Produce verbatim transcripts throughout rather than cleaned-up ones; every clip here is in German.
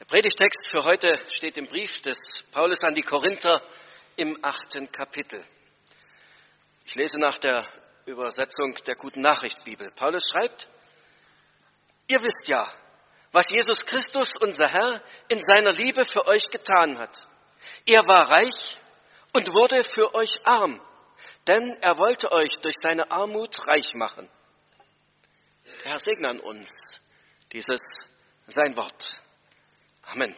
Der Predigtext für heute steht im Brief des Paulus an die Korinther im achten Kapitel. Ich lese nach der Übersetzung der Guten Nachricht Bibel. Paulus schreibt: Ihr wisst ja, was Jesus Christus, unser Herr, in seiner Liebe für euch getan hat. Er war reich und wurde für euch arm, denn er wollte euch durch seine Armut reich machen. Der Herr segne an uns dieses sein Wort. Amen.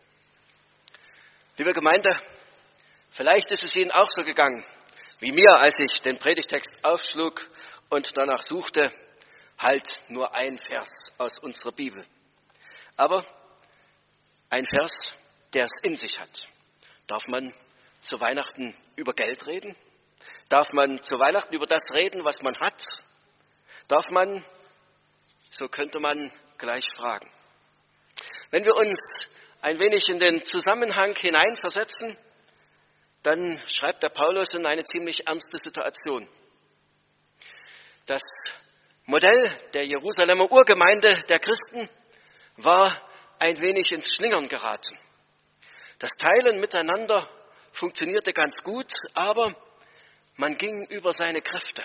Liebe Gemeinde, vielleicht ist es Ihnen auch so gegangen wie mir, als ich den Predigtext aufschlug und danach suchte, halt nur ein Vers aus unserer Bibel. Aber ein Vers, der es in sich hat. Darf man zu Weihnachten über Geld reden? Darf man zu Weihnachten über das reden, was man hat? Darf man, so könnte man gleich fragen. Wenn wir uns ein wenig in den Zusammenhang hineinversetzen, dann schreibt der Paulus in eine ziemlich ernste Situation. Das Modell der Jerusalemer Urgemeinde der Christen war ein wenig ins Schlingern geraten. Das Teilen miteinander funktionierte ganz gut, aber man ging über seine Kräfte.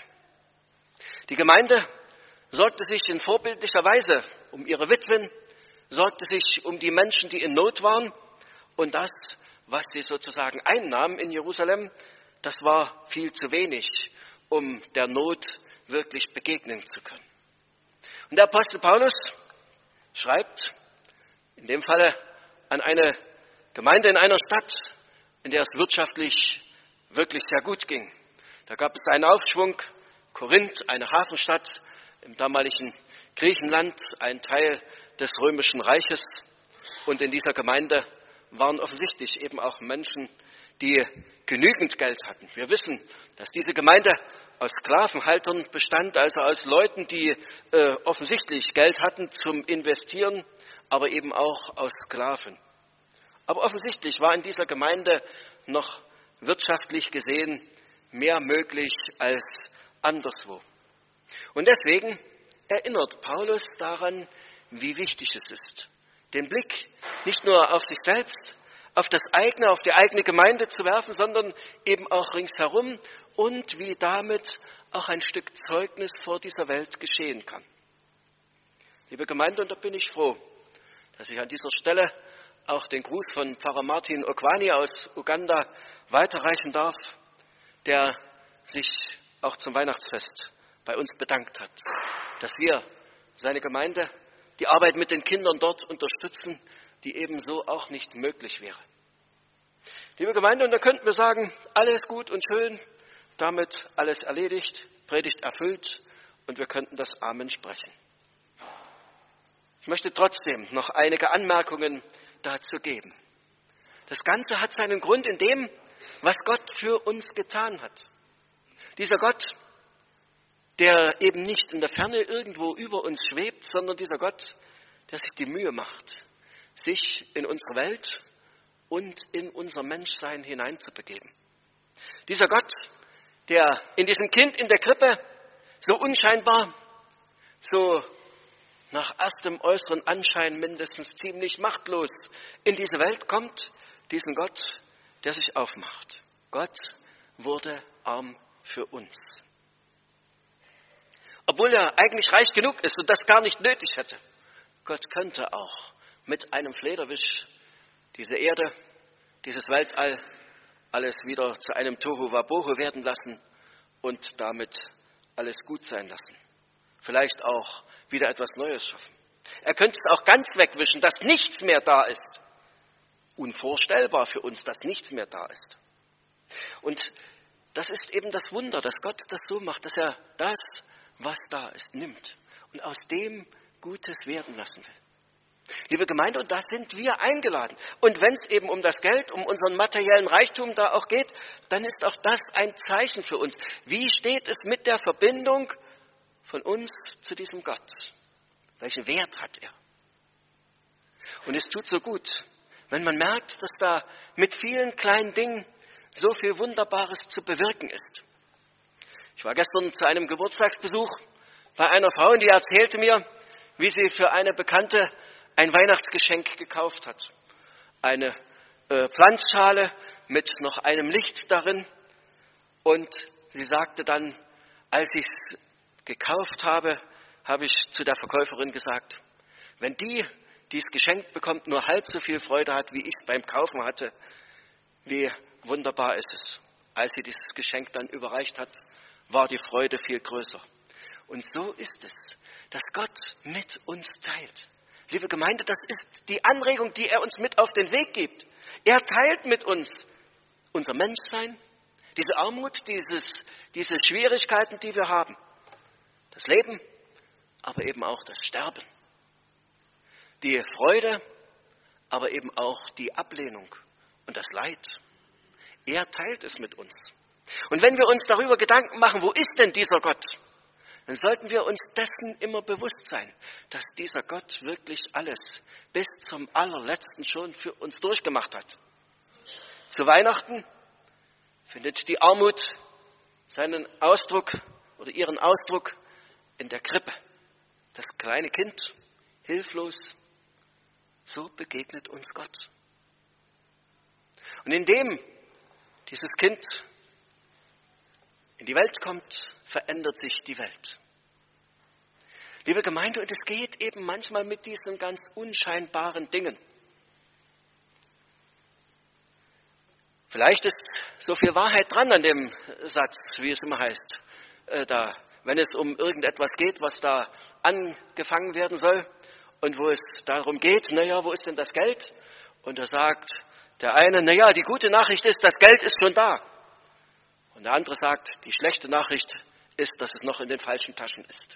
Die Gemeinde sorgte sich in vorbildlicher Weise um ihre Witwen, sorgte sich um die Menschen, die in Not waren, und das, was sie sozusagen einnahmen in Jerusalem, das war viel zu wenig, um der Not wirklich begegnen zu können. Und der Apostel Paulus schreibt in dem Falle an eine Gemeinde in einer Stadt, in der es wirtschaftlich wirklich sehr gut ging. Da gab es einen Aufschwung, Korinth, eine Hafenstadt im damaligen Griechenland, ein Teil des Römischen Reiches. Und in dieser Gemeinde waren offensichtlich eben auch Menschen, die genügend Geld hatten. Wir wissen, dass diese Gemeinde aus Sklavenhaltern bestand, also aus Leuten, die äh, offensichtlich Geld hatten zum Investieren, aber eben auch aus Sklaven. Aber offensichtlich war in dieser Gemeinde noch wirtschaftlich gesehen mehr möglich als anderswo. Und deswegen erinnert Paulus daran, wie wichtig es ist, den Blick nicht nur auf sich selbst, auf das eigene, auf die eigene Gemeinde zu werfen, sondern eben auch ringsherum und wie damit auch ein Stück Zeugnis vor dieser Welt geschehen kann. Liebe Gemeinde, und da bin ich froh, dass ich an dieser Stelle auch den Gruß von Pfarrer Martin Okwani aus Uganda weiterreichen darf, der sich auch zum Weihnachtsfest bei uns bedankt hat, dass wir, seine Gemeinde, die Arbeit mit den Kindern dort unterstützen, die ebenso auch nicht möglich wäre. Liebe Gemeinde, und da könnten wir sagen, alles gut und schön, damit alles erledigt, Predigt erfüllt, und wir könnten das Amen sprechen. Ich möchte trotzdem noch einige Anmerkungen dazu geben. Das Ganze hat seinen Grund in dem, was Gott für uns getan hat. Dieser Gott, der eben nicht in der Ferne irgendwo über uns schwebt, sondern dieser Gott, der sich die Mühe macht, sich in unsere Welt und in unser Menschsein hineinzubegeben. Dieser Gott, der in diesem Kind in der Krippe so unscheinbar, so nach erstem äußeren Anschein mindestens ziemlich machtlos in diese Welt kommt, diesen Gott, der sich aufmacht. Gott wurde arm für uns. Obwohl er eigentlich reich genug ist und das gar nicht nötig hätte. Gott könnte auch mit einem Flederwisch diese Erde, dieses Weltall, alles wieder zu einem Tohu Wabohu werden lassen und damit alles gut sein lassen. Vielleicht auch wieder etwas Neues schaffen. Er könnte es auch ganz wegwischen, dass nichts mehr da ist. Unvorstellbar für uns, dass nichts mehr da ist. Und das ist eben das Wunder, dass Gott das so macht, dass er das, was da ist, nimmt und aus dem Gutes werden lassen will. Liebe Gemeinde, und da sind wir eingeladen. Und wenn es eben um das Geld, um unseren materiellen Reichtum da auch geht, dann ist auch das ein Zeichen für uns. Wie steht es mit der Verbindung von uns zu diesem Gott? Welchen Wert hat er? Und es tut so gut, wenn man merkt, dass da mit vielen kleinen Dingen so viel Wunderbares zu bewirken ist. Ich war gestern zu einem Geburtstagsbesuch bei einer Frau, und die erzählte mir, wie sie für eine Bekannte ein Weihnachtsgeschenk gekauft hat. Eine äh, Pflanzschale mit noch einem Licht darin. Und sie sagte dann, als ich es gekauft habe, habe ich zu der Verkäuferin gesagt, wenn die, die es geschenkt bekommt, nur halb so viel Freude hat, wie ich es beim Kaufen hatte, wie wunderbar ist es. Als sie dieses Geschenk dann überreicht hat, war die Freude viel größer. Und so ist es, dass Gott mit uns teilt. Liebe Gemeinde, das ist die Anregung, die er uns mit auf den Weg gibt. Er teilt mit uns unser Menschsein, diese Armut, dieses, diese Schwierigkeiten, die wir haben. Das Leben, aber eben auch das Sterben. Die Freude, aber eben auch die Ablehnung und das Leid. Er teilt es mit uns. Und wenn wir uns darüber Gedanken machen, wo ist denn dieser Gott? Dann sollten wir uns dessen immer bewusst sein, dass dieser Gott wirklich alles bis zum allerletzten schon für uns durchgemacht hat. Zu Weihnachten findet die Armut seinen Ausdruck oder ihren Ausdruck in der Krippe. Das kleine Kind, hilflos, so begegnet uns Gott. Und indem dieses Kind in die Welt kommt, verändert sich die Welt. Liebe Gemeinde, und es geht eben manchmal mit diesen ganz unscheinbaren Dingen. Vielleicht ist so viel Wahrheit dran an dem Satz, wie es immer heißt, äh, da, wenn es um irgendetwas geht, was da angefangen werden soll und wo es darum geht, naja, wo ist denn das Geld? Und da sagt der eine, naja, die gute Nachricht ist, das Geld ist schon da. Und der andere sagt, die schlechte Nachricht ist, dass es noch in den falschen Taschen ist.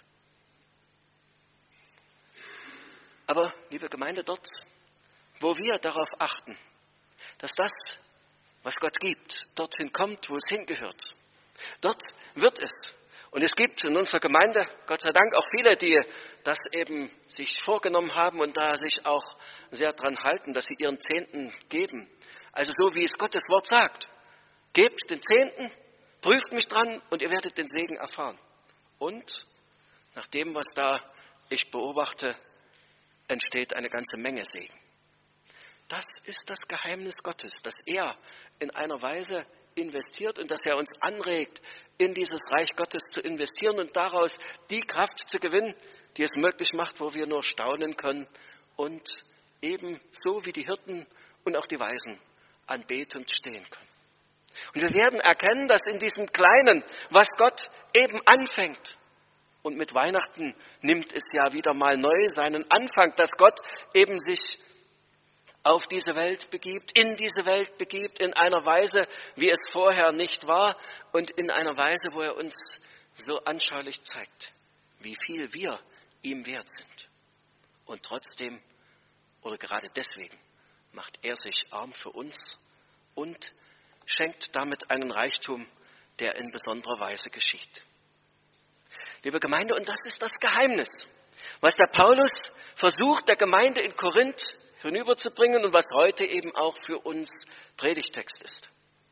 Aber, liebe Gemeinde, dort, wo wir darauf achten, dass das, was Gott gibt, dorthin kommt, wo es hingehört, dort wird es. Und es gibt in unserer Gemeinde, Gott sei Dank, auch viele, die das eben sich vorgenommen haben und da sich auch sehr dran halten, dass sie ihren Zehnten geben. Also so, wie es Gottes Wort sagt. Gebt den Zehnten, prüft mich dran und ihr werdet den Segen erfahren. Und nach dem, was da ich beobachte, entsteht eine ganze Menge Segen. Das ist das Geheimnis Gottes, dass er in einer Weise investiert und dass er uns anregt, in dieses Reich Gottes zu investieren und daraus die Kraft zu gewinnen, die es möglich macht, wo wir nur staunen können und eben so wie die Hirten und auch die Weisen anbetend stehen können. Und wir werden erkennen, dass in diesem Kleinen, was Gott eben anfängt, und mit Weihnachten nimmt es ja wieder mal neu seinen Anfang, dass Gott eben sich auf diese Welt begibt, in diese Welt begibt, in einer Weise, wie es vorher nicht war und in einer Weise, wo er uns so anschaulich zeigt, wie viel wir ihm wert sind. Und trotzdem, oder gerade deswegen, macht er sich arm für uns und schenkt damit einen Reichtum, der in besonderer Weise geschieht. Liebe Gemeinde, und das ist das Geheimnis, was der Paulus versucht, der Gemeinde in Korinth hinüberzubringen und was heute eben auch für uns Predigtext ist.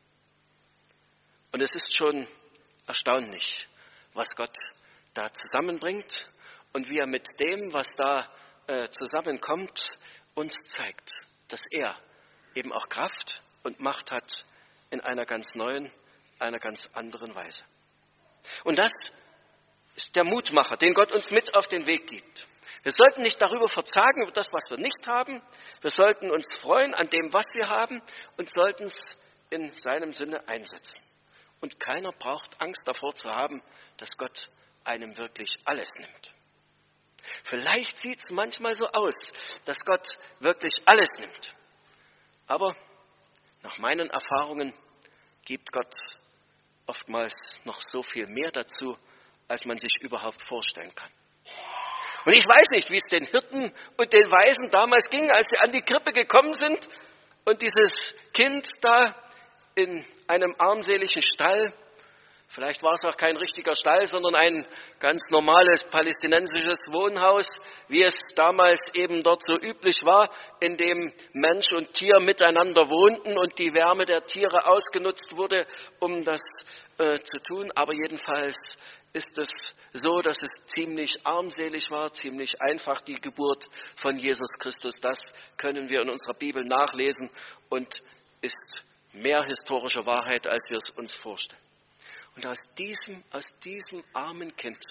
Und es ist schon erstaunlich, was Gott da zusammenbringt und wie er mit dem, was da äh, zusammenkommt, uns zeigt, dass er eben auch Kraft und Macht hat in einer ganz neuen, einer ganz anderen Weise. Und das ist der Mutmacher, den Gott uns mit auf den Weg gibt. Wir sollten nicht darüber verzagen, über das, was wir nicht haben. Wir sollten uns freuen an dem, was wir haben und sollten es in seinem Sinne einsetzen. Und keiner braucht Angst davor zu haben, dass Gott einem wirklich alles nimmt. Vielleicht sieht es manchmal so aus, dass Gott wirklich alles nimmt. Aber nach meinen Erfahrungen gibt Gott oftmals noch so viel mehr dazu, als man sich überhaupt vorstellen kann. Und ich weiß nicht, wie es den Hirten und den Weisen damals ging, als sie an die Krippe gekommen sind und dieses Kind da in einem armseligen Stall Vielleicht war es auch kein richtiger Stall, sondern ein ganz normales palästinensisches Wohnhaus, wie es damals eben dort so üblich war, in dem Mensch und Tier miteinander wohnten und die Wärme der Tiere ausgenutzt wurde, um das äh, zu tun. Aber jedenfalls ist es so, dass es ziemlich armselig war, ziemlich einfach, die Geburt von Jesus Christus. Das können wir in unserer Bibel nachlesen und ist mehr historische Wahrheit, als wir es uns vorstellen. Und aus diesem, aus diesem armen Kind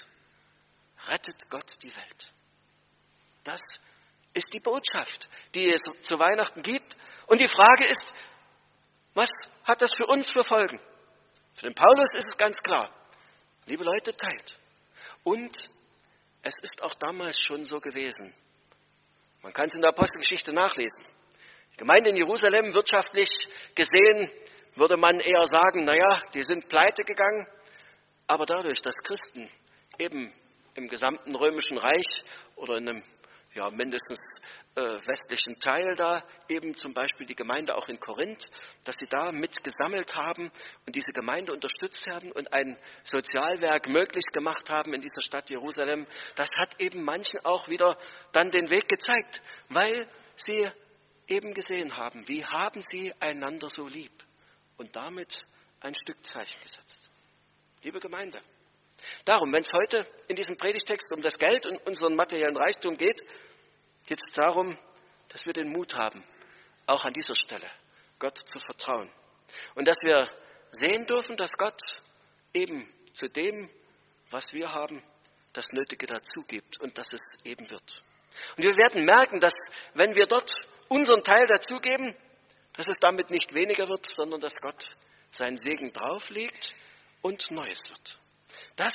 rettet Gott die Welt. Das ist die Botschaft, die es zu Weihnachten gibt. Und die Frage ist, was hat das für uns für Folgen? Für den Paulus ist es ganz klar. Liebe Leute, teilt. Und es ist auch damals schon so gewesen. Man kann es in der Apostelgeschichte nachlesen. Die Gemeinde in Jerusalem, wirtschaftlich gesehen, würde man eher sagen, naja, die sind pleite gegangen, aber dadurch, dass Christen eben im gesamten römischen Reich oder in einem ja, mindestens äh, westlichen Teil da, eben zum Beispiel die Gemeinde auch in Korinth, dass sie da mit gesammelt haben und diese Gemeinde unterstützt haben und ein Sozialwerk möglich gemacht haben in dieser Stadt Jerusalem, das hat eben manchen auch wieder dann den Weg gezeigt, weil sie eben gesehen haben, wie haben sie einander so lieb. Und damit ein Stück Zeichen gesetzt. Liebe Gemeinde, darum, wenn es heute in diesem Predigtext um das Geld und unseren materiellen Reichtum geht, geht es darum, dass wir den Mut haben, auch an dieser Stelle Gott zu vertrauen. Und dass wir sehen dürfen, dass Gott eben zu dem, was wir haben, das Nötige dazu gibt und dass es eben wird. Und wir werden merken, dass wenn wir dort unseren Teil dazugeben, dass es damit nicht weniger wird, sondern dass Gott seinen Segen drauflegt und Neues wird. Das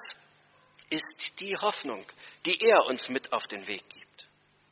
ist die Hoffnung, die er uns mit auf den Weg gibt.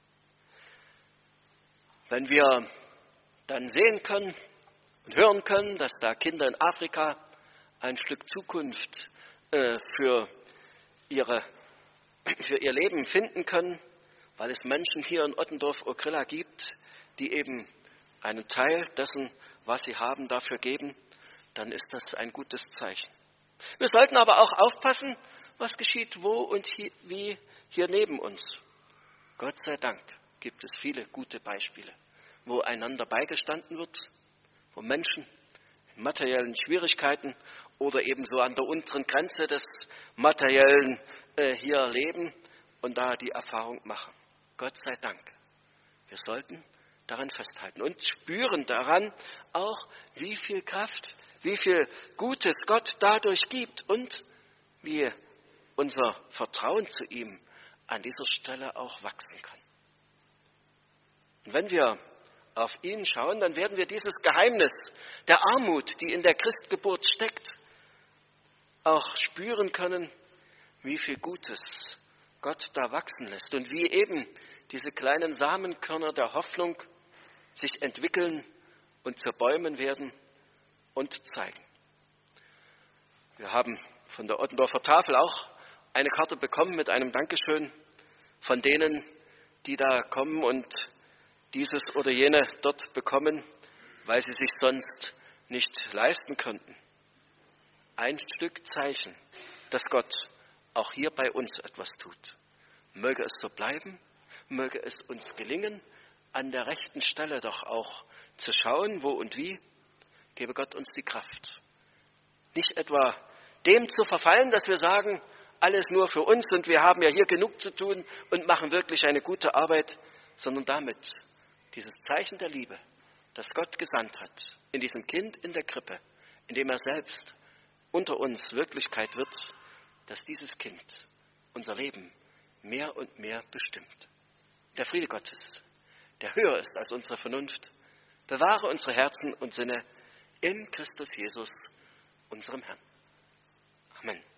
Wenn wir dann sehen können und hören können, dass da Kinder in Afrika ein Stück Zukunft äh, für, ihre, für ihr Leben finden können, weil es Menschen hier in Ottendorf-Okrilla gibt, die eben einen Teil dessen, was sie haben, dafür geben, dann ist das ein gutes Zeichen. Wir sollten aber auch aufpassen, was geschieht wo und hier, wie hier neben uns. Gott sei Dank gibt es viele gute Beispiele, wo einander beigestanden wird, wo Menschen in materiellen Schwierigkeiten oder ebenso an der unteren Grenze des Materiellen äh, hier leben und da die Erfahrung machen. Gott sei Dank. Wir sollten daran festhalten und spüren daran auch, wie viel Kraft, wie viel Gutes Gott dadurch gibt und wie unser Vertrauen zu ihm an dieser Stelle auch wachsen kann. Und wenn wir auf ihn schauen, dann werden wir dieses Geheimnis der Armut, die in der Christgeburt steckt, auch spüren können, wie viel Gutes Gott da wachsen lässt und wie eben diese kleinen Samenkörner der Hoffnung sich entwickeln und zu Bäumen werden und zeigen. Wir haben von der Ottendorfer Tafel auch eine Karte bekommen mit einem Dankeschön von denen, die da kommen und dieses oder jene dort bekommen, weil sie sich sonst nicht leisten könnten. Ein Stück Zeichen, dass Gott auch hier bei uns etwas tut. Möge es so bleiben, möge es uns gelingen, an der rechten Stelle doch auch zu schauen, wo und wie, gebe Gott uns die Kraft. Nicht etwa dem zu verfallen, dass wir sagen, alles nur für uns und wir haben ja hier genug zu tun und machen wirklich eine gute Arbeit, sondern damit dieses Zeichen der Liebe, das Gott gesandt hat, in diesem Kind in der Krippe, in dem er selbst unter uns Wirklichkeit wird, dass dieses Kind unser Leben mehr und mehr bestimmt. Der Friede Gottes, der höher ist als unsere Vernunft, bewahre unsere Herzen und Sinne in Christus Jesus, unserem Herrn. Amen.